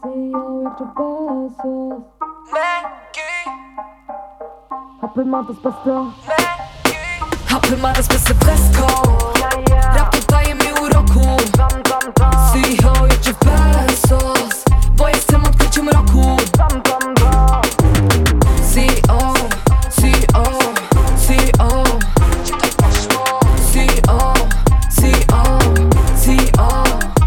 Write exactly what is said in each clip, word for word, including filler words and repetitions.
Hapy ma das Beste. Hapy ma das Beste Fresco. Rap dodaje mi uroku. C E O jak Jeff Bezos, bo jestem odkryciem roku. C E O, C E O, C E O, C E O, C E O, C E O.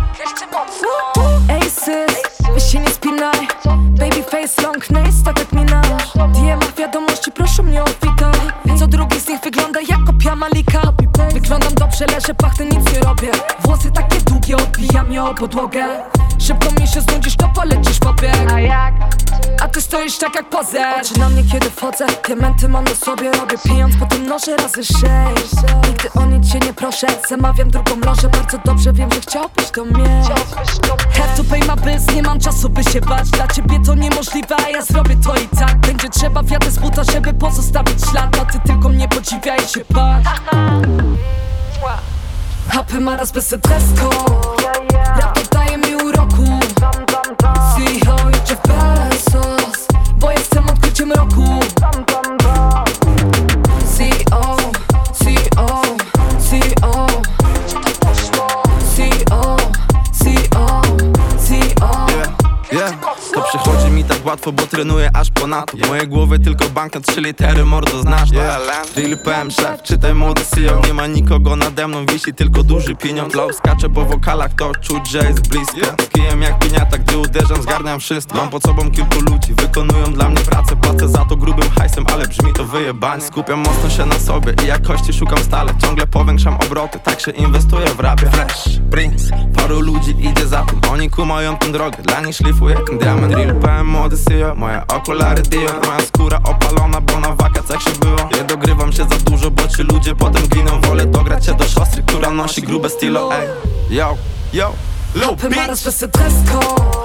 Ej sis, weź się nie spinaj. Babyface, long nails, tak jak Minaj. D M-ach wiadomości, proszę mnie o witaj. Co drugi z nich wygląda jak kopia Malika. Wyglądam dobrze, leżę, pachnę, nic nie robię. Włosy takie długie, odbijam je o podłogę. Szybko mi się znudzisz, to polecisz po bieg. A ty stoisz tak jak pozer. Patrzy na mnie kiedy wchodzę, diamenty mam na sobie. Robię pieniądz, potem mnożę razy sześć. Nigdy o nic cię nie proszę, zamawiam drugą lożę. Bardzo dobrze wiem, że chciałbyś to mieć. Have to pay my bills, nie mam czasu by się bać. Dla ciebie to niemożliwe, a ja zrobię to i tak. Będzie trzeba wiatr z buta, żeby pozostawić ślad. A ty tylko mnie podziwiaj i się patrz. Hapy ma raz bez Fresco. Rap dodaje mi uroku. C E O jak Jeff Bezos, bo jestem odkryciem roku. C E O, C E O, C E O, C E O, C E O, C E O. Yeah, to przychodzi mi tak łatwo, bo trenuję aż ponadto. W mojej głowie tylko banknot, trzy litery, mordo znasz. Yeah, Real P M szef, czytaj młody C E O. Nie ma nikogo nade mną, wisi tylko duży pieniądz. Flow skacze po wokalach, to czuć, że jest blisko. Z kijem jak piniata, gdy uderzam, zgarniam wszystko. Mam pod sobą kilku ludzi, wykonują dla mnie pracę. Płacę za to grubym hajsem, ale brzmi to wyjebanie. Skupiam mocno się na sobie i jakości szukam stale. Ciągle powiększam obroty, tak się inwestuję w rapie. Fresh, Prince, paru ludzi idzie za tym. Oni kumają tę drogę, dla nich szlifuję ten diament. Real P M, młody C E O, moje okulary Dio. Moja skóra opalona, bo na wakacjach się było. Nie dogrywam się za dużo, bo ci ludzie potem giną. Wolę dograć się do siostry, która nosi grube stylo. Ej, yo, yo, Lil Hapy ma bitch. raz bez Fresco.